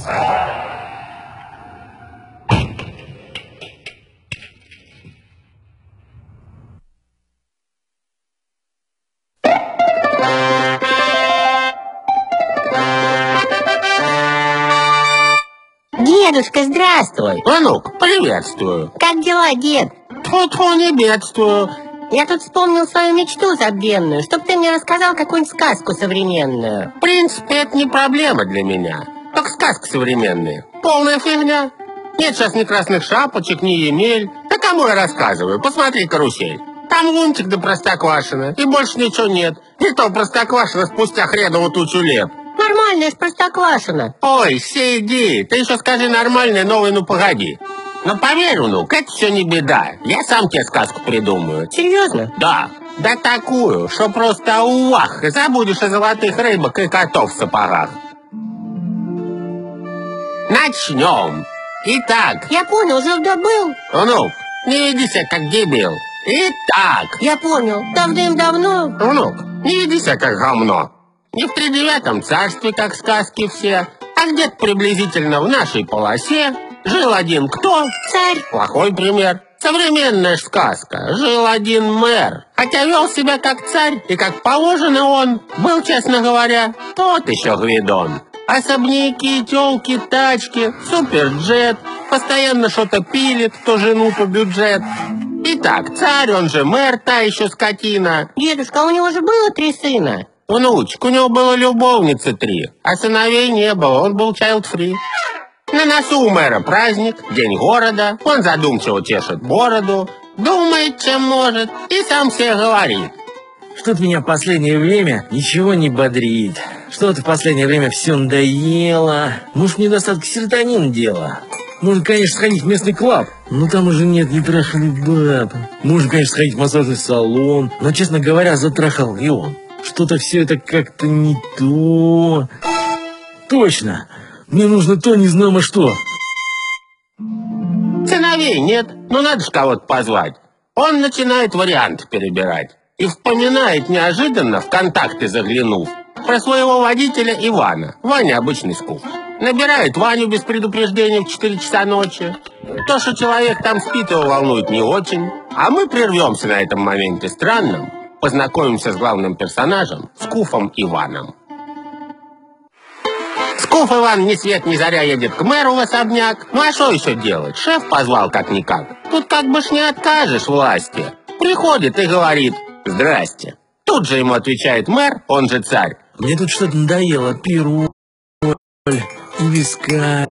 Дедушка, здравствуй. Внук, приветствую. Как дела, дед? Тьфу-тьфу, не бедствую. Я тут вспомнил свою мечту забвенную, чтоб ты мне рассказал какую-нибудь сказку современную. В принципе, это не проблема для меня. Только сказки современные. Полная фигня. Нет сейчас ни красных шапочек, ни емель. Да кому я рассказываю? Посмотри карусель. Там лунтик да простоквашино. И больше ничего нет. И то простоквашино спустя хренову тучу лет. Нормальная ж простоквашино. Ой, сиди. Ты еще скажи нормальное, новое, ну погоди. Но поверь, внук, это все не беда. Я сам тебе сказку придумаю. Серьезно? Да. Да такую, что просто уах, забудешь о золотых рыбах и котов в сапогах. Начнем. Итак. Я понял, жил-да был. Внук, не веди себя как дебил. Итак. Я понял, давным-давно. Внук, не веди себя как говно. Не в тридевятом царстве, как сказки все, а где-то приблизительно в нашей полосе жил один кто? Царь. Плохой пример. Современная ж сказка. Жил один мэр. Хотя вел себя как царь, и как положено он был, честно говоря, тот еще гвидон. Особняки, тёлки, тачки, суперджет, постоянно что-то пилит, то жену, то бюджет. Итак, царь, он же мэр, та еще скотина. Дедушка, у него же было 3 сына. Внучек, у него было любовницы 3, а сыновей не было, он был child-free. На носу у мэра праздник, день города, он задумчиво чешет бороду, думает, чем может, и сам себе говорит. Что-то меня в последнее время ничего не бодрит. Что-то в последнее время все надоело. Может, недостаток серотонина дело. Можно, конечно, сходить в местный клаб, но там уже нет ни траханных баб. Можно, конечно, сходить в массажный салон, но, честно говоря, затрахал и он. Что-то все это как-то не то. Точно! Мне нужно то незнамо что. Сыновей нет, но надо же кого-то позвать. Он начинает варианты перебирать. И вспоминает неожиданно, в контакты заглянув, про своего водителя Ивана. Ваня обычный скуф. Набирает Ваню без предупреждения в 4 часа ночи. То, что человек там спит, его волнует не очень. А мы прервемся на этом моменте странном. Познакомимся с главным персонажем, Скуфом Иваном. Скуф Иван ни свет ни заря едет к мэру в особняк. Ну а что еще делать? Шеф позвал как-никак. Тут как бы ж не откажешь власти. Приходит и говорит: «Здрасте». Тут же ему отвечает мэр, он же царь: «Мне тут что-то надоело. Пироль и вискарь.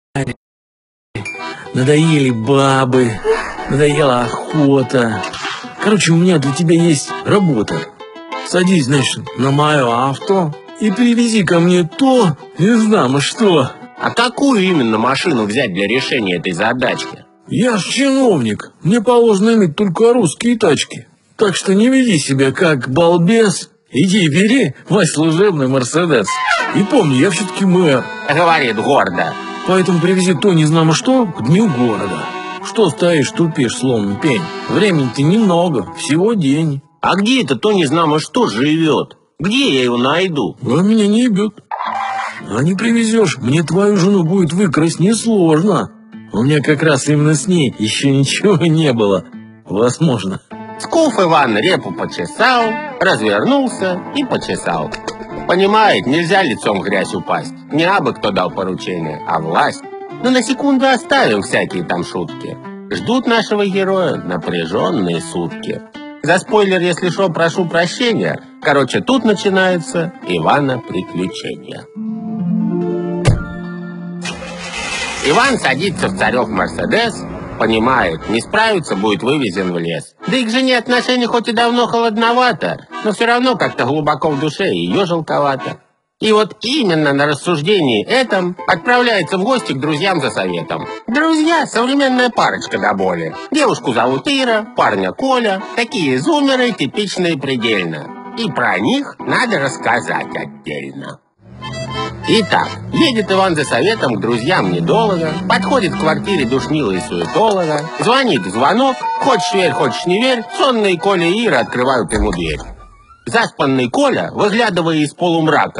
Надоели бабы. Надоела охота. Короче, у меня для тебя есть работа. Садись, значит, на мое авто и привези ко мне то, не знаю, что». А какую именно машину взять для решения этой задачки? Я ж чиновник. Мне положено иметь только русские тачки. Так что не веди себя как балбес. Иди бери мой служебный Мерседес. И помни, я все-таки мэр. Говорит гордо. Поэтому привези то не знамо что к дню города. Что стоишь, тупишь, словно пень? Времени-то немного, всего день. А где это то не знамо что живет? Где я его найду? А меня не ебет. А не привезешь, мне твою жену будет выкрасть несложно. У меня как раз именно с ней еще ничего не было. Возможно. Скуф Иван репу почесал, развернулся и почесал. Понимает, нельзя лицом в грязь упасть. Не абы кто дал поручение, а власть. Но на секунду оставим всякие там шутки. Ждут нашего героя напряженные сутки. За спойлер, если что, прошу прощения. Короче, тут начинается Ивана приключения. Иван садится в царев Мерседес, понимает, не справится, будет вывезен в лес. Да и к жене отношения хоть и давно холодновато, но все равно как-то глубоко в душе ее жалковато. И вот именно на рассуждении этом отправляется в гости к друзьям за советом. Друзья – современная парочка до боли. Девушку зовут Ира, парня Коля. Такие зумеры, типичные предельно. И про них надо рассказать отдельно. Итак, едет Иван за советом к друзьям недолго, подходит к квартире душнила и суетолога, звонит в звонок, хочешь верь, хочешь не верь, сонные Коля и Ира открывают ему дверь. Заспанный Коля, выглядывая из полумрака: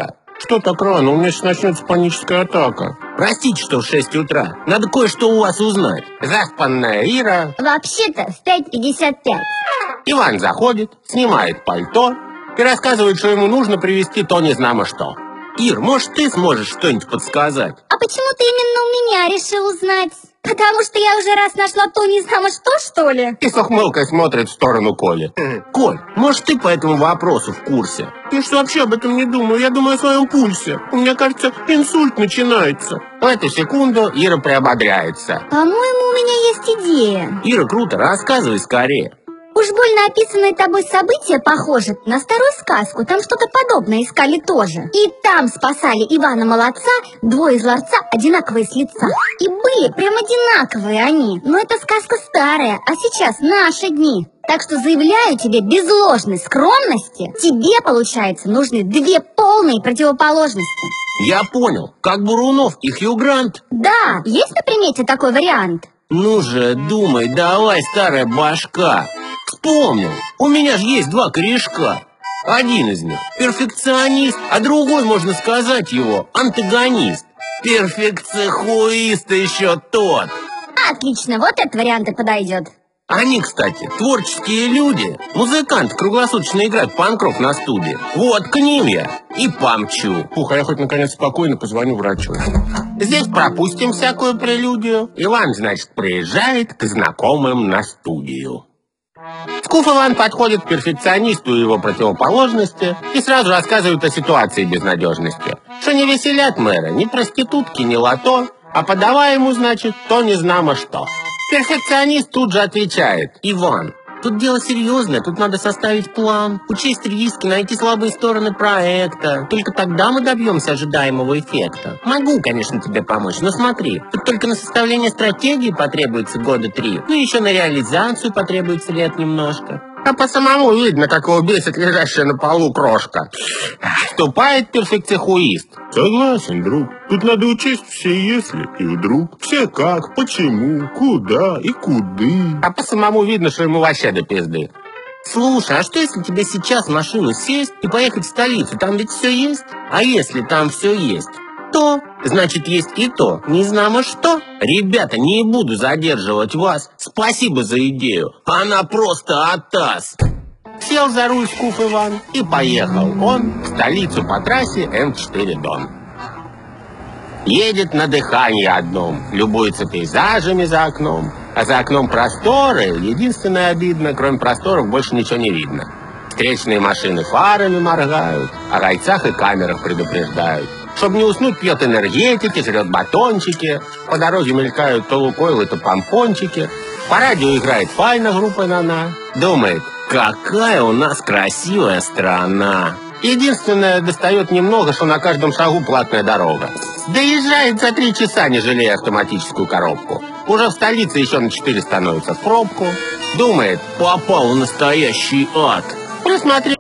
Что так рано? У меня сейчас начнется паническая атака. Простите, что в 6 утра. Надо кое-что у вас узнать. Заспанная Ира. Вообще-то в 5:55. Иван заходит, снимает пальто и рассказывает, что ему нужно привезти то незнамо что. Ир, может, ты сможешь что-нибудь подсказать? А почему ты именно у меня решил узнать? Потому что я уже раз нашла то не знамо что ли? И с ухмылкой смотрит в сторону Коли. Коль, может, ты по этому вопросу в курсе? Я что вообще об этом не думаю? Я думаю о своем пульсе. У меня, кажется, инсульт начинается. В эту секунду Ира приободряется. По-моему, у меня есть идея. Ира, круто, рассказывай скорее. Уж больно описанные тобой события похожи на старую сказку. Там что-то подобное искали тоже. И там спасали Ивана Молодца двое из ларца, одинаковые с лица. И были прям одинаковые они. Но эта сказка старая, а сейчас наши дни. Так что заявляю тебе без ложной скромности, тебе, получается, нужны две полные противоположности. Я понял, как Бурунов и Хью Грант. Да, есть на примете такой вариант? Ну же, думай, давай, старая башка. Вспомнил, у меня же есть два корешка. Один из них перфекционист, а другой, можно сказать, его антагонист. Перфекционист еще тот. Отлично, вот этот вариант и подойдет. Они, кстати, творческие люди. Музыканты круглосуточно играют панк-рок на студии. Вот к ним я и помчу. Фух, а я хоть наконец спокойно позвоню врачу. Здесь пропустим всякую прелюдию. Иван, значит, приезжает к знакомым на студию. Скуф Иван подходит к перфекционисту и его противоположности и сразу рассказывает о ситуации безнадежности. Что не веселят мэра ни проститутки, ни лото, а подавай ему, значит, то незнамо что. Перфекционист тут же отвечает. Иван, тут дело серьезное, тут надо составить план, учесть риски, найти слабые стороны проекта. Только тогда мы добьемся ожидаемого эффекта. Могу, конечно, тебе помочь, но смотри, тут только на составление стратегии потребуется 3 года, ну еще на реализацию потребуется лет немножко. А по самому видно, как его бесит лежащая на полу крошка. Вступает перфекционист. Согласен, друг. Тут надо учесть все «если» и «вдруг». Все как, почему, куда и куды. А по самому видно, что ему вообще до пизды. Слушай, а что если тебе сейчас в машину сесть и поехать в столицу? Там ведь все есть. А если там все есть, то, значит, есть и то. Не знамо что. Ребята, не буду задерживать вас. Спасибо за идею. Она просто атас. Сел за руль Скуф Иван и поехал он в столицу по трассе М4 Дон. Едет на дыхании одном, любуется пейзажами за окном, а за окном просторы. Единственное обидно, кроме просторов больше ничего не видно. Встречные машины фарами моргают, о райцах и камерах предупреждают. Чтобы не уснуть, пьет энергетики, жрет батончики. По дороге мелькают то лукойлы, то помпончики. По радио играет Файна группа «На-на». Думает, какая у нас красивая страна. единственное, достает немного, что на каждом шагу платная дорога. Доезжает за 3 часа, не жалея автоматическую коробку. Уже в столице еще на 4 становится в пробку. Думает, попал в настоящий ад. Присмотрелся,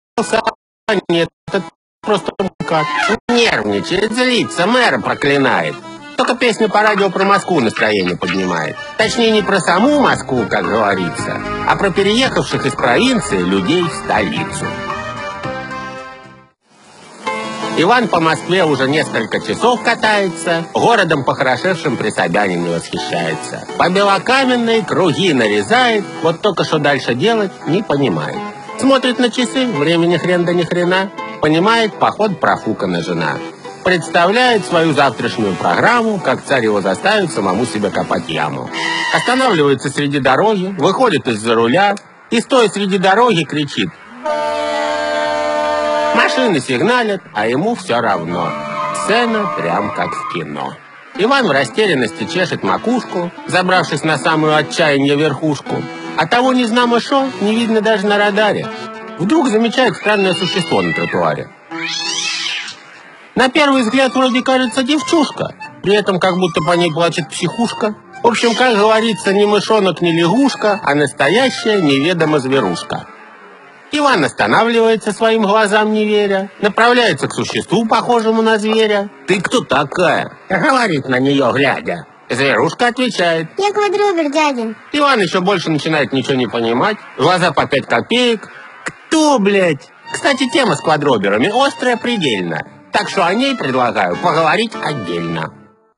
нет, это просто как. Нервничает, злится, мэра проклинает. Только песня по радио про Москву настроение поднимает. Точнее, не про саму Москву, как говорится, а про переехавших из провинции людей в столицу. Иван по Москве уже несколько часов катается, городом похорошевшим при Собянине не восхищается. По Белокаменной круги нарезает, вот только что дальше делать не понимает. Смотрит на часы, времени хрен да ни хрена, понимает, поход профукана жена. Представляет свою завтрашнюю программу, как царь его заставит самому себе копать яму. Останавливается среди дороги, выходит из-за руля и, стоя среди дороги, кричит: машины сигналят, а ему все равно. Сцена прям как в кино. Иван в растерянности чешет макушку, забравшись на самую отчаяние верхушку. А того незнамо шо не видно даже на радаре. Вдруг замечает странное существо на тротуаре. На первый взгляд вроде кажется девчушка, при этом как будто по ней плачет психушка. В общем, как говорится, не мышонок, не лягушка, а настоящая неведома зверушка. Иван останавливается, своим глазам не веря, направляется к существу, похожему на зверя. «Ты кто такая?» — говорит на нее, глядя. Зверушка отвечает: Я квадробер, дядя. Иван еще больше начинает ничего не понимать, глаза по 5 копеек. «Кто, блядь?» Кстати, тема с квадроберами острая предельно. Так что о ней предлагаю поговорить отдельно.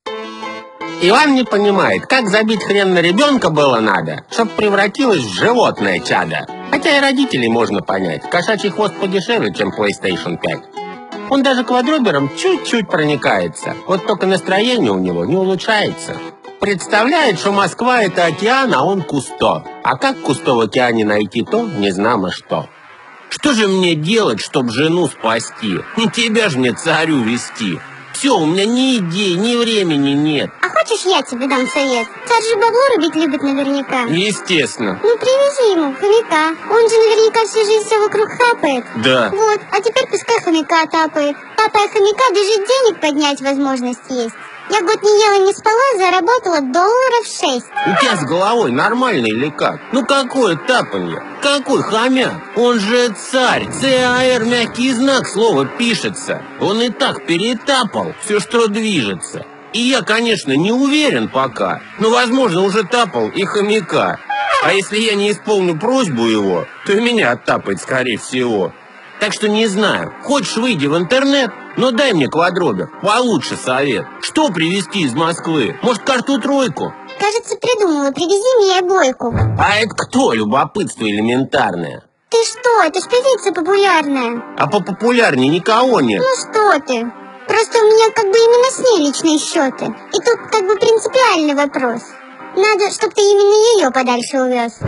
Иван не понимает, как забить хрен на ребенка было надо, чтоб превратилось в животное чадо. Хотя и родителей можно понять. Кошачий хвост подешевле, чем PlayStation 5. Он даже квадробером чуть-чуть проникается. Вот только настроение у него не улучшается. Представляет, что Москва — это океан, а он Кусто. А как Кусто в океане найти, то не знамо что. Что же мне делать, чтоб жену спасти? Не тебя же мне царю вести. Все, у меня ни идей, ни времени нет. А хочешь, я тебе дам совет? Царь же бабло рубить любит наверняка. Естественно. Ну, привези ему хомяка. Он же наверняка всю жизнь все вокруг хапает. Да. Вот, а теперь пускай хомяка тапает. Тапая хомяка, даже денег поднять возможность есть. Я год не ела, не спала, заработала $6. У тебя с головой нормально или как? Ну какое тапанье? Какой хомяк? Он же царь. ЦАР мягкий знак слова пишется. Он и так перетапал все, что движется. И я, конечно, не уверен пока, но, возможно, уже тапал и хомяка. А если я не исполню просьбу его, то и меня оттапает, скорее всего. Так что не знаю. Хочешь, выйди в интернет, но дай мне квадробер. Получше совет. Что привезти из Москвы? Может, карту-тройку? Кажется, придумала. Привези мне бойку. А это кто? Любопытство элементарное. Ты что? Это ж певица популярная. А попопулярнее никого нет. Ну что ты? Просто у меня как бы именно с ней личные счеты. И тут как бы принципиальный вопрос. Надо, чтобы ты именно ее подальше увез.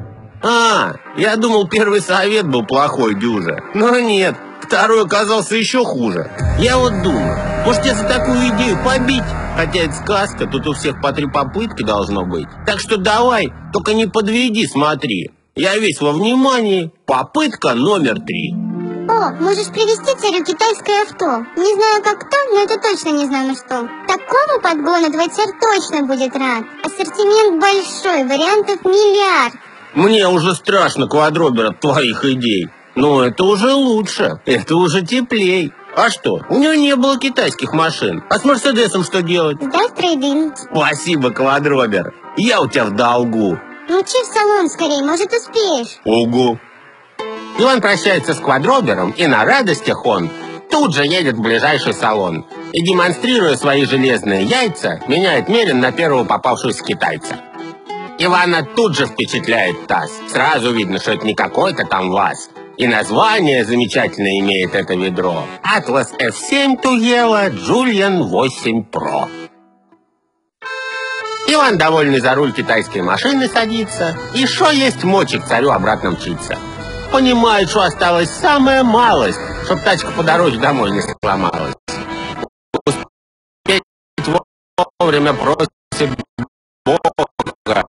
Я думал, первый совет был плохой, дюжа. Но нет, второй оказался еще хуже. Я вот думаю, может, я за такую идею побить? Хотя это сказка, тут у всех по 3 попытки должно быть. Так что давай, только не подведи, смотри. Я весь во внимании. Попытка номер 3. О, можешь привезти царю китайское авто. Не знаю как кто, но это точно не знаю на что. Такому подгону твой царь точно будет рад. Ассортимент большой, вариантов миллиард. Мне уже страшно квадробер от твоих идей. Но это уже лучше, это уже теплей. А что, у него не было китайских машин. А с Мерседесом что делать? Сдай в трейд-ин. Спасибо, квадробер. Я у тебя в долгу. Мчи в салон скорее, может успеешь. Угу. Иван прощается с квадробером, и на радостях он тут же едет в ближайший салон. И, демонстрируя свои железные яйца, меняет мерин на первого попавшегося китайца. Ивана тут же впечатляет ТАСС. Сразу видно, что это не какой-то там ВАЗ. И название замечательное имеет это ведро. Atlas F7 Тугела Julian 8 Pro. Иван, довольный, за руль китайской машины садится. И шо есть мочи к царю обратно мчится. Понимает, что осталась самая малость, чтоб тачка по дороге домой не сломалась. Успеть вовремя просит Бога.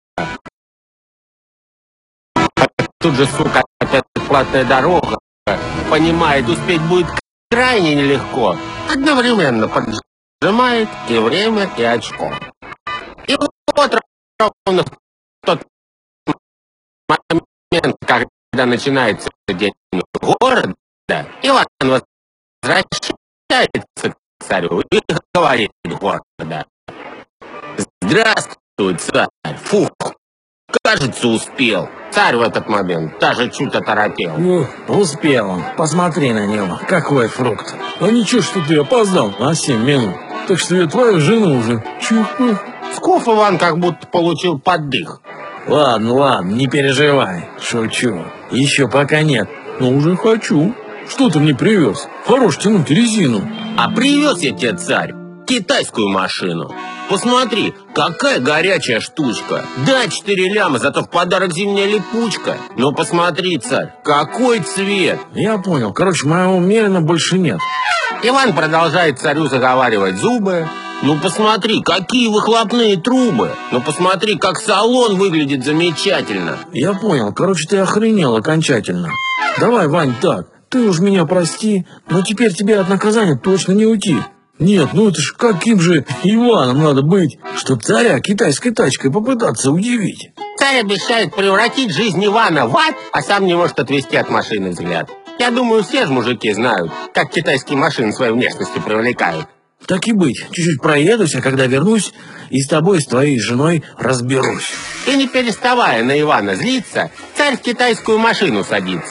Тут же, сука, опять платная дорога. Понимает, успеть будет крайне нелегко. Одновременно поджимает и время, и очко. И вот ровно в тот момент, когда начинается день города, Иван возвращается к царю и говорит гордо: «Здравствуй, царь! Фух, кажется, успел». Царь в этот момент даже чуть оторопел. Успел он. Посмотри на него. Какой фрукт. А ничего, что ты опоздал на 7 минут. Так что я твою жену уже чухаю. Скуф Иван как будто получил поддых. Ладно, не переживай. Шучу. Еще пока нет. Но уже хочу. Что ты мне привез? Хорош тянуть резину. А привез я тебе, царь, китайскую машину. Посмотри, какая горячая штучка. Да, 4 ляма, зато в подарок зимняя липучка. Но посмотри, царь, какой цвет. Я понял. Короче, моего мерина больше нет. Иван продолжает царю заговаривать зубы. Ну посмотри, какие выхлопные трубы. Ну посмотри, как салон выглядит замечательно. Я понял. Короче, ты охренел окончательно. Давай, Вань, так. Ты уж меня прости, но теперь тебе от наказания точно не уйти. Нет, ну это ж каким же Иваном надо быть, чтоб царя китайской тачкой попытаться удивить. Царь обещает превратить жизнь Ивана в ад, а сам не может отвести от машины взгляд. Я думаю, все же мужики знают, как китайские машины своей внешностью привлекают. Так и быть, чуть-чуть проедусь, а когда вернусь, и с тобой, и с твоей женой разберусь. И не переставая на Ивана злиться, царь в китайскую машину садится.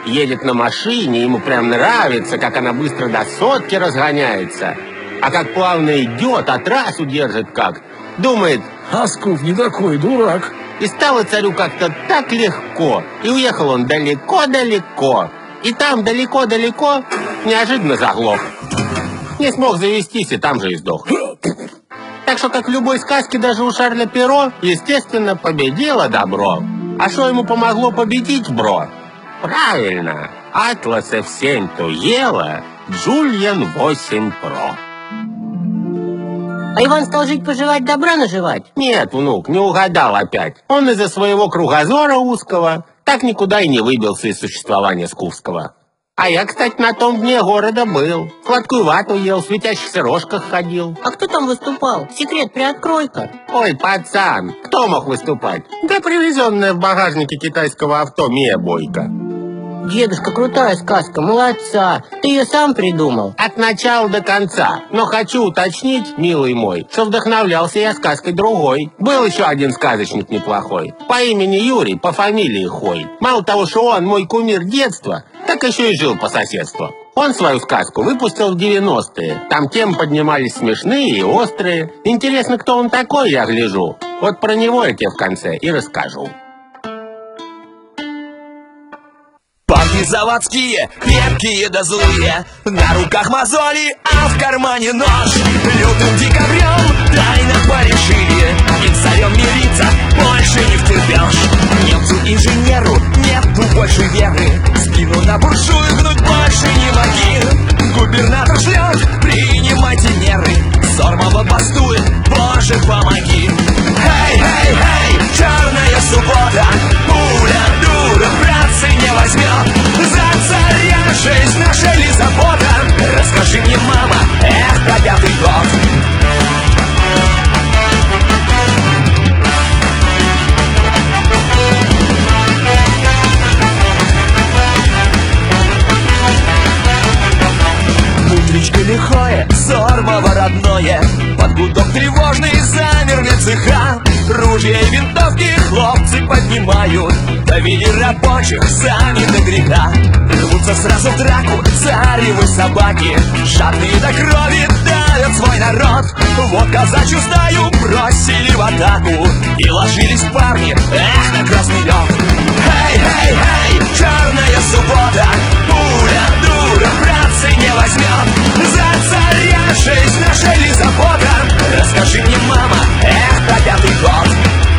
Едет на машине, ему прям нравится, как она быстро до сотки разгоняется. А как плавно идет, а трассу держит как. Думает, А Скуф не такой дурак. и стало царю как-то так легко. И уехал он далеко-далеко. И там далеко-далеко неожиданно заглох. Не смог завестись, и там же и сдох. Так что, как в любой сказке, даже у Шарля Перро, естественно, победило добро. А что ему помогло победить, бро? Правильно, Атлас F7 Туела, Джульен 8 Pro. А Иван стал жить-поживать, добра наживать? Нет, внук, не угадал опять. Он из-за своего кругозора узкого так никуда и не выбился из существования скуфского. А я, кстати, на том дне города был. Сладкую вату ел, в светящихся рожках ходил. А кто там выступал? Секрет приоткрой-ка. Ой, пацан, кто мог выступать? Да привезенная в багажнике китайского авто Мия Бойко. Дедушка, крутая сказка, молодца. Ты ее сам придумал? От начала до конца. Но хочу уточнить, милый мой, что вдохновлялся я сказкой другой. Был еще один сказочник неплохой. По имени Юрий, по фамилии Хой. Мало того, что он мой кумир детства, так еще и жил по соседству. Он свою сказку выпустил в 90-е. Там темы поднимались смешные и острые. Интересно, кто он такой, я гляжу. Вот про него я тебе в конце и расскажу. Парни заводские, крепкие да злые, на руках мозоли, а в кармане нож. Лютым декабрем тайно порешили, и царем мириться больше не втерпешь. Немцу-инженеру нету больше веры, спину на буржую гнуть больше не моги. Губернатор шлет, принимайте меры, Сормова бастует, Боже помоги. Хей, хей, хей, черная суббота, пуля дура, братцы не возьмет. За царя жизнь наша ли забота? Расскажи мне, мама, эх, про 5-й год. Утречко лихое, Сормово родное, под гудок тревожный замерли цеха. Ружья и винтовки хлопцы поднимают, да види рабочих сами до греха. Рвутся сразу в драку царевы собаки, жадные до крови давят свой народ. Вот казачью стаю бросили в атаку, и ложились парни, эх, на красный лед. Хей, хей, хей, черная суббота, пуля дура, братцы не возьмет. За царя жизнь наша ли забота? Расскажи мне, мама, эх, про 5-й год.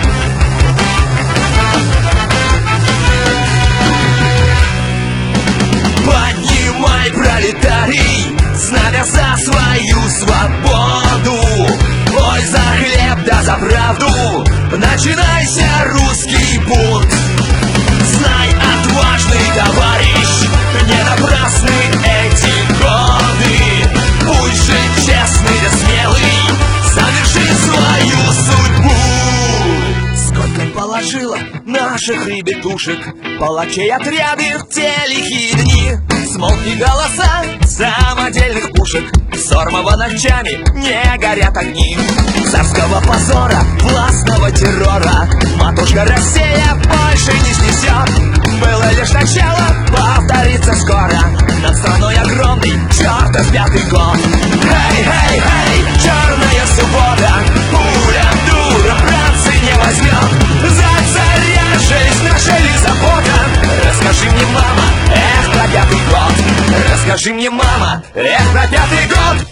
Поднимай, пролетарий, знамя за свою свободу. Ой, за хлеб да за правду, начинайся русский бунт. Знай, отважный товарищ, не напрасны эти годы. Пусть же честный да смелый совершит свою судьбу. Сколько положила наших ребятушек, палачей отряды в те лихие дни. Смолкли голоса самодельных пушек, Сормово ночами не горят огни. Царского позора, властного террора матушка Россия больше не снесет. Было лишь начало, повторится скоро, над страной огромный чертов 5-й год. Хей, хей, хей, черная суббота, пуля дура, братцы не возьмет. За царя жизнь наша ли забота? Расскажи мне, мама, эх, про 5-й год. Расскажи мне, мама, эх, про 5-й год.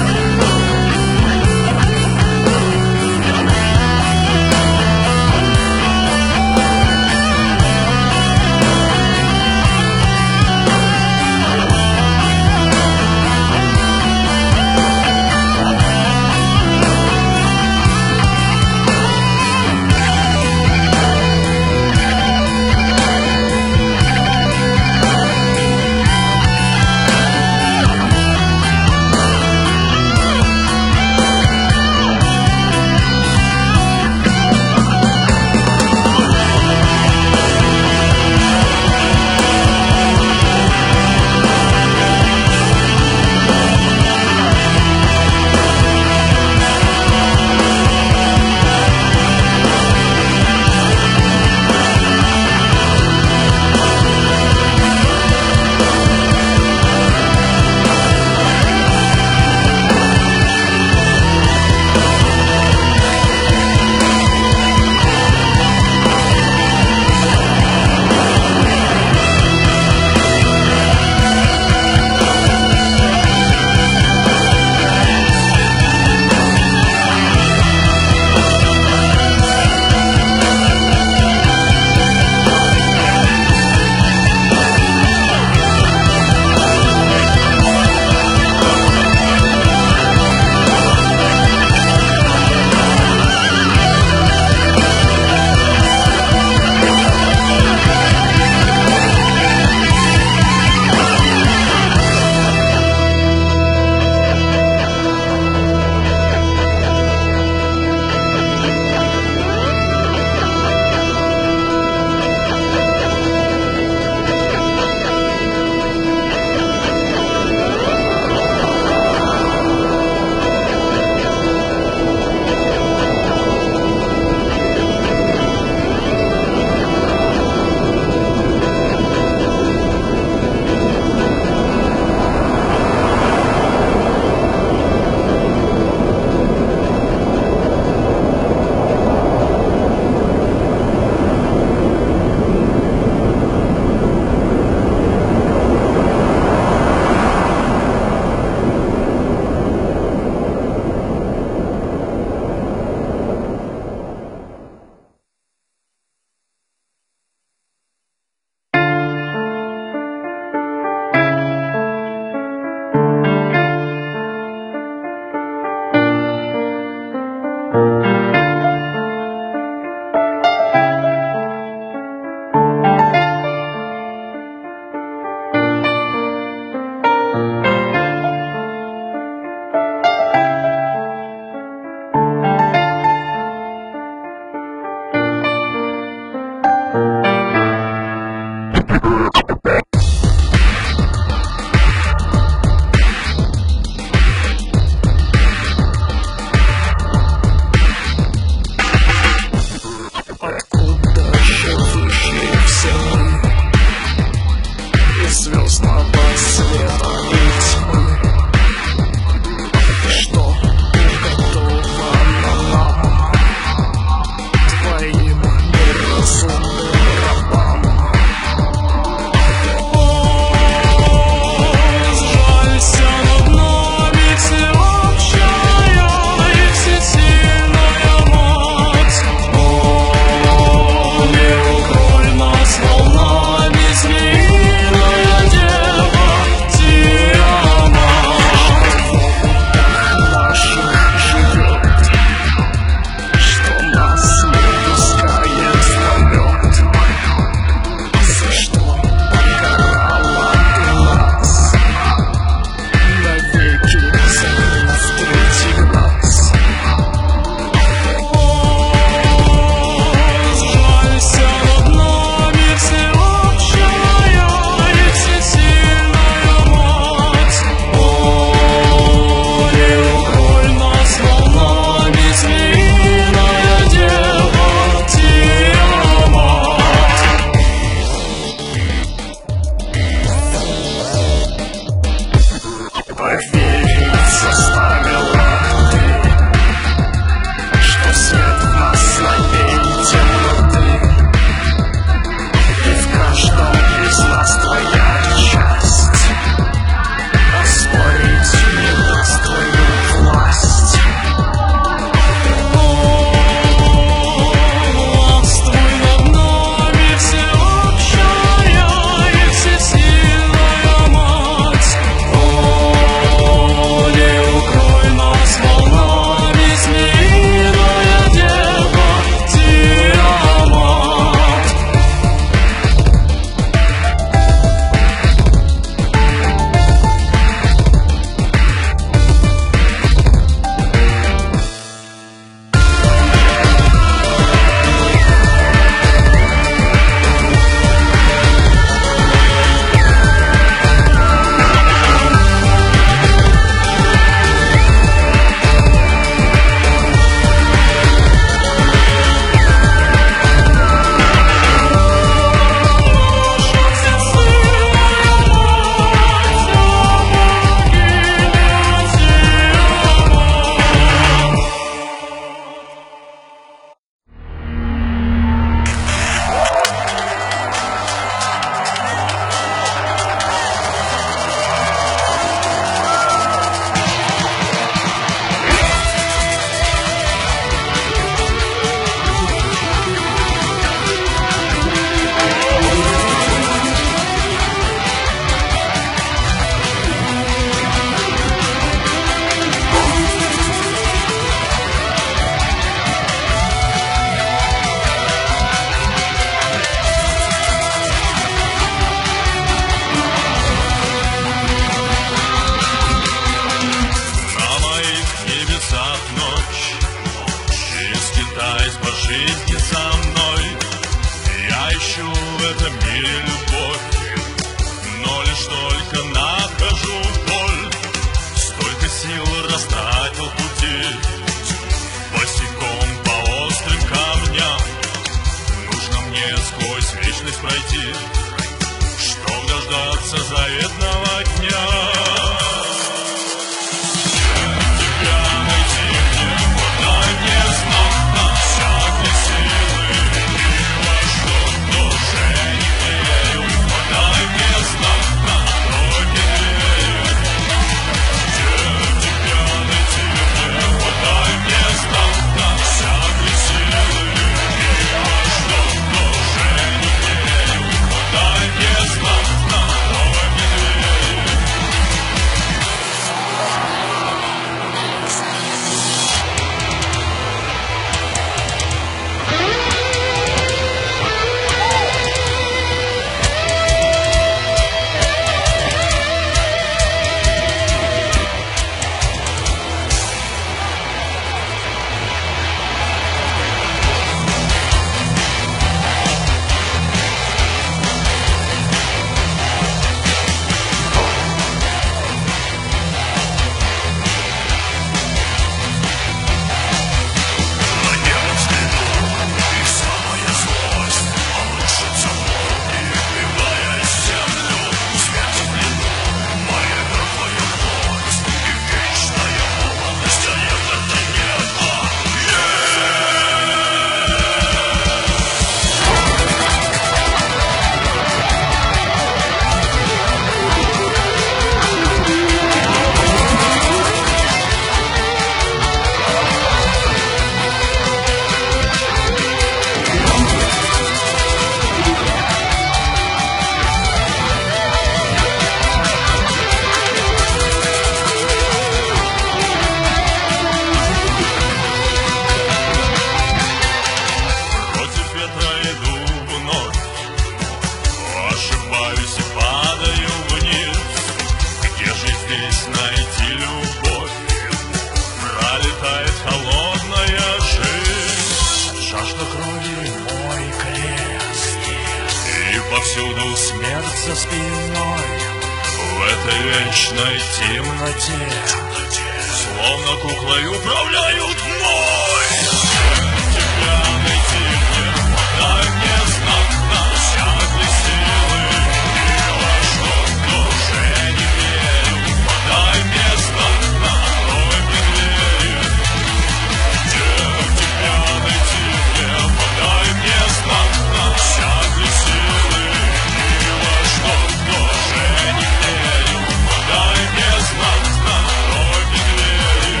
смерть за спиной. В этой вечной темноте словно куклой управляют мной. Тебя найти мне, дай мне знак, навсякой силы. И во что в душе не верю, дай мне знак, открой мне двери. Где тебя найти мне, дай мне знак, навсякой силы. И во что в душе не верю, дай мне знак, открой мне двери.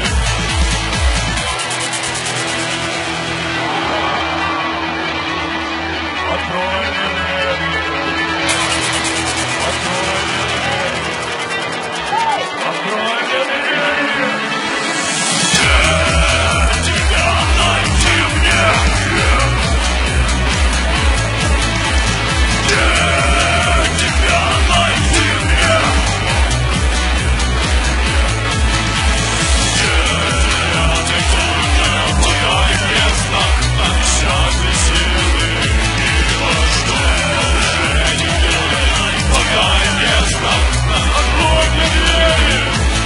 Открой мне двери. Открой мне двери. Открой мне двери. Тебя найти мне. Тебя найти мне. Подай мне знак навсякой силы. И во что уже не верю. Подай мне знак, открой мне двери.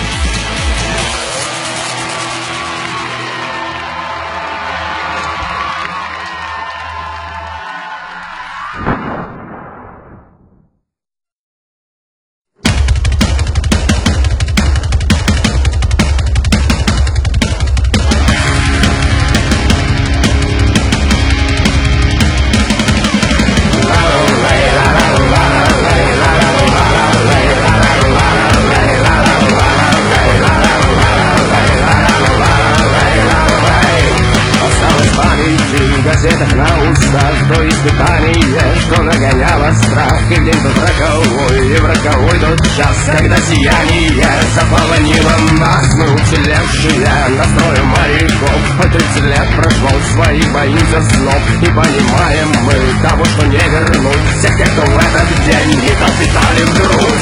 Осталось в памяти, в газетах на устах то испытание, что нагоняло страх. И в день тот роковой, и в роковой тот час, когда сияние заполонило нас. Мы уцелевшие настроем моряков, по 30 лет прошло, своих боимся снов. И понимаем мы того, что не вернуть всех тех, кто в этот день не капитали вдруг.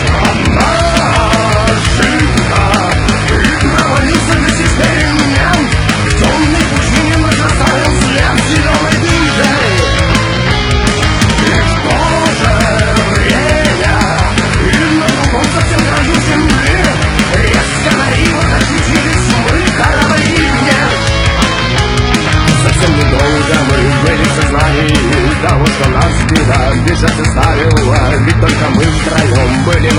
Ошибка, и провалился весь эксперимент. В темной пучине мы оставил след зеленой дымки. И в то же время, и на другом совсем краю земли, резко наивно отключились мы корабли. Совсем недолго мы были в сознании того, что нас беда бежать заставила. Ведь только мы втроем были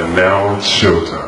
And now it's showtime.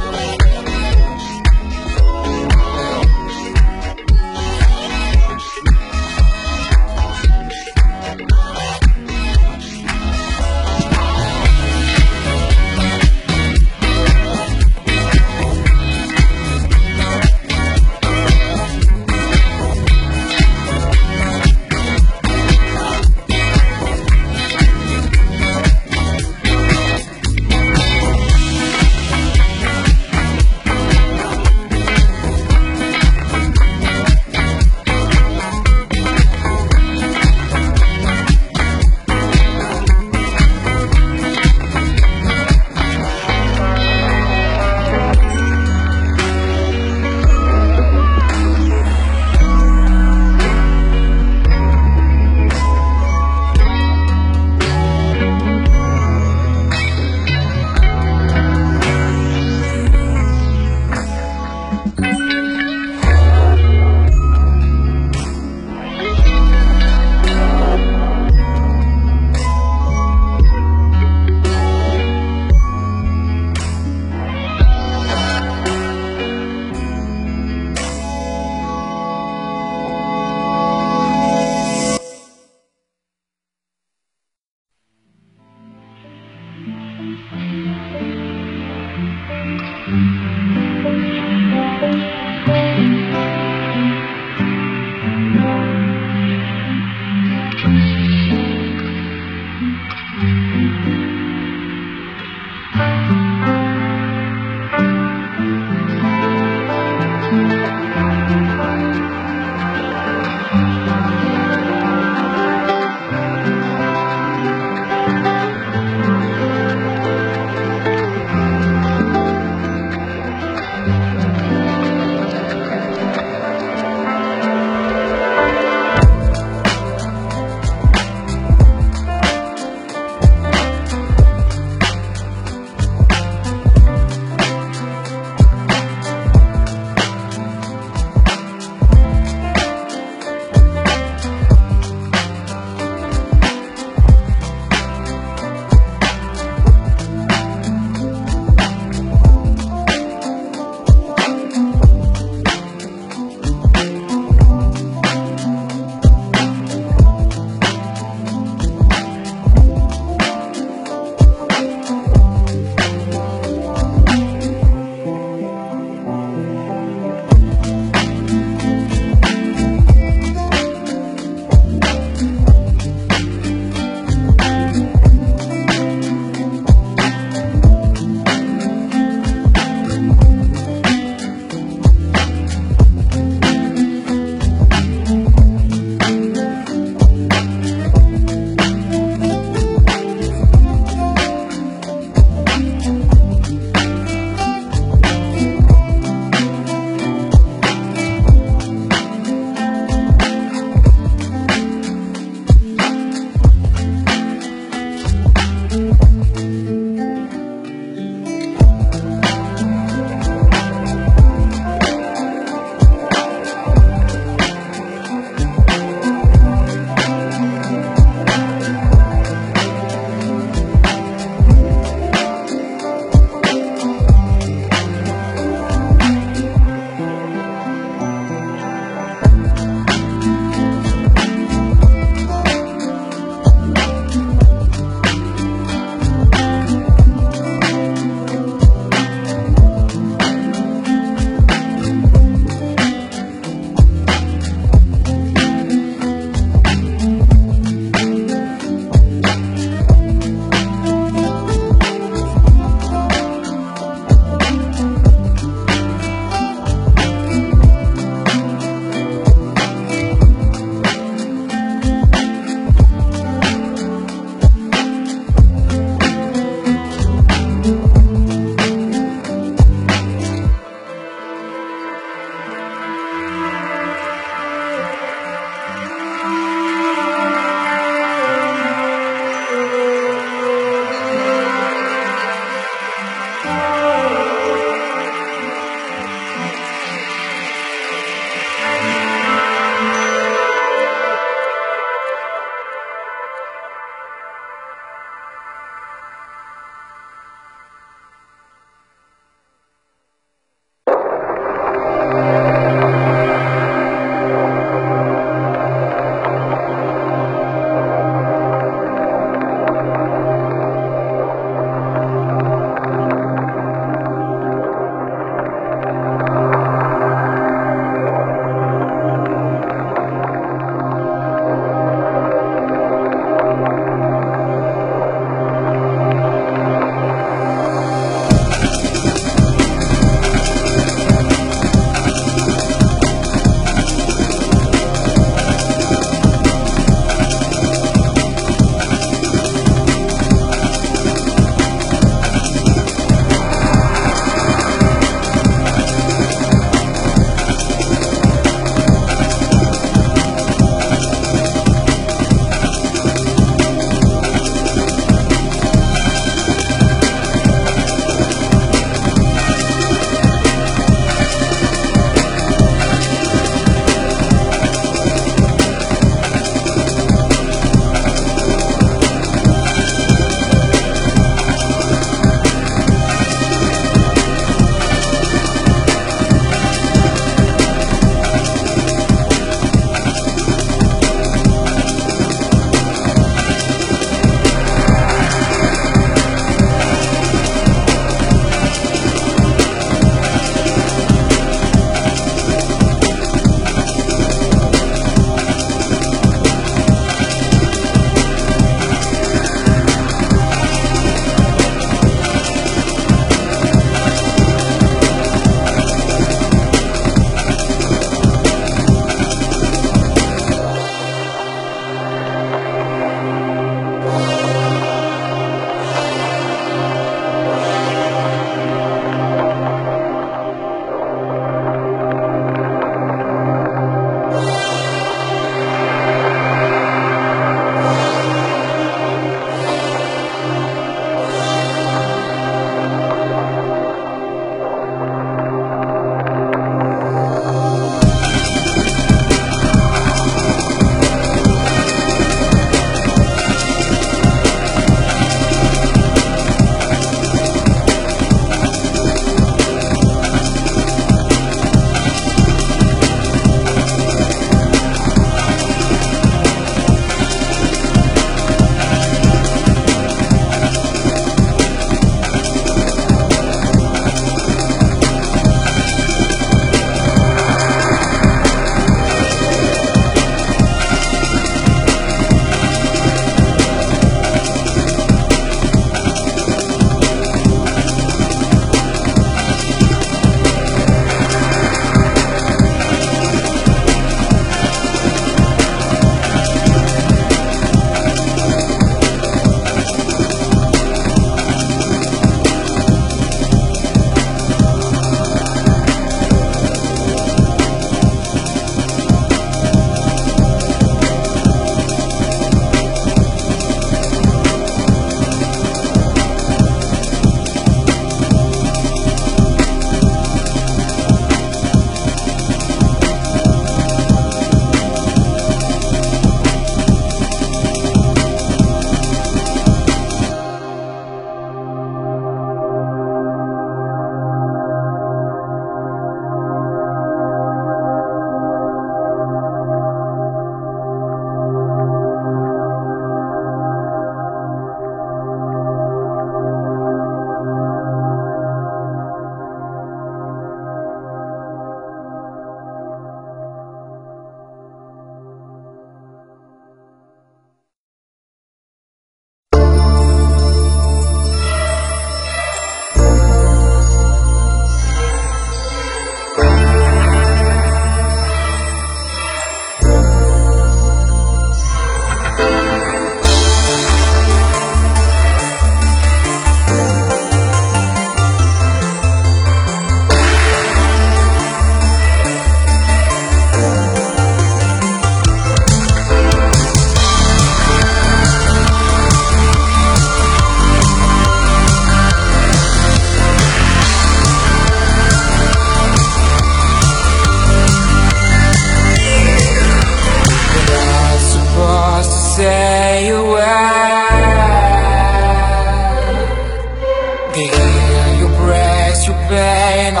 my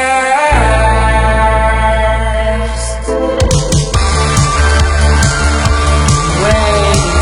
thirst. Waiting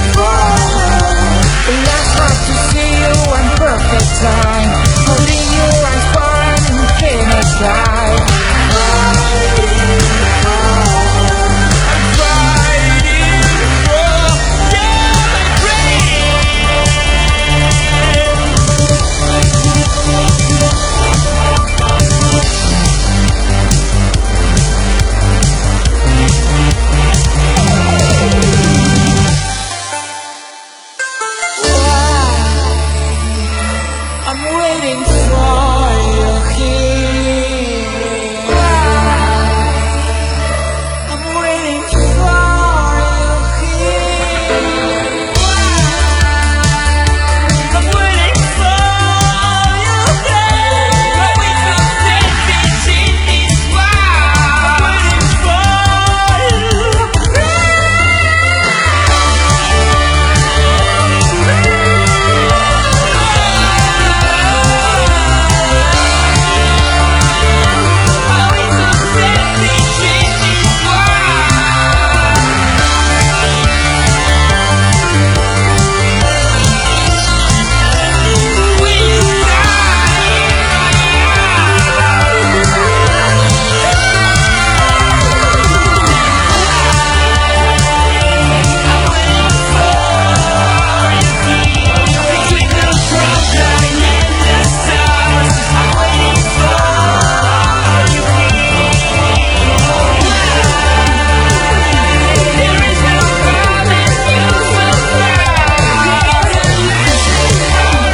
time, holding you